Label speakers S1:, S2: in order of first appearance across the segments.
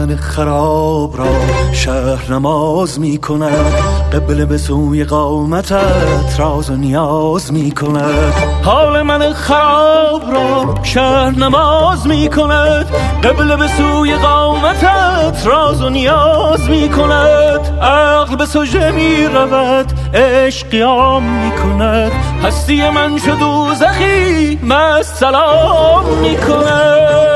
S1: من خراب را شهر نماز می کند، قبله به سوی قامتت راز و نیاز می کند. حال من خراب را شهر نماز می کند، قبله به سوی قامتت راز و نیاز می کند. عقل به سجده می رود، عشق قیام می کند، هستی من شد دوزخی مست سلام می کند.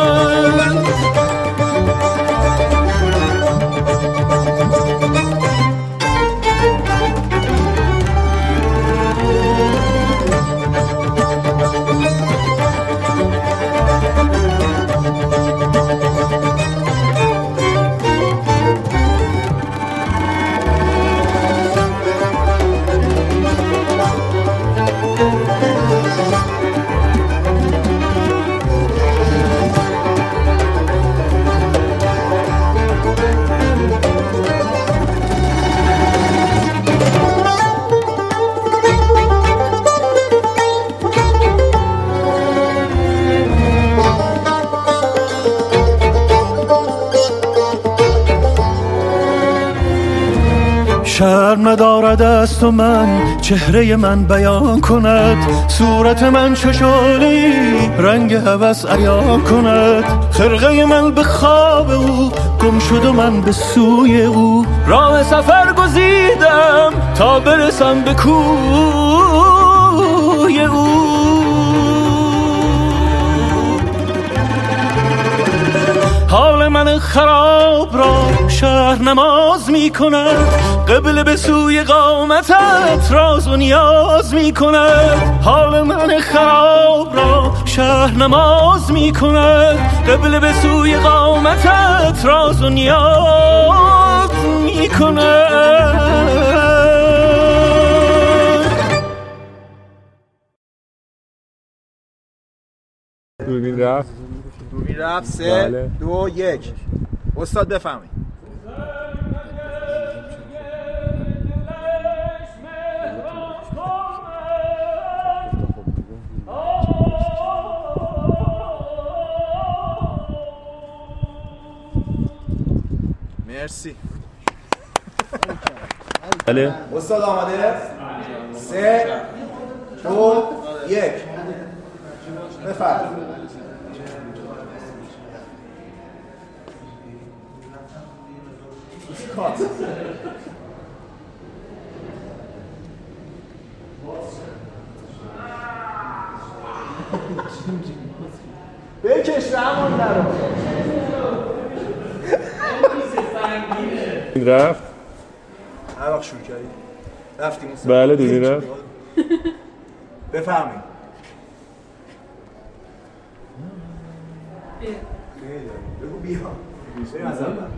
S1: شرم ندارد از تو من چهره من بیان کند، صورت من چو شعله‌ای رنگ هوس عیان کند. خرقه من به خواب او گم شد و من به سوی او، راه سفر گزیدم تا برسم به کوی او. حال من خراب را شهر نماز می کند، قبله به سوی قامتت راز و نیاز می کند. حال من خراب را شهر نماز می کند، قبله به سوی قامتت راز و نیاز می کند.
S2: دوربین رفت.
S3: دوربین رفت. 3 2 1 استاد بفرمایید. مرسی.
S2: بله
S3: استاد آماده؟ 3 2 1 بفرمایید. بکش رحمان درو.
S2: این رفت.
S3: هر وقت شروع کردید رفتیم.
S2: بله دوربین رفت.
S3: بفرمایید. بگو بیا. بریم از اول.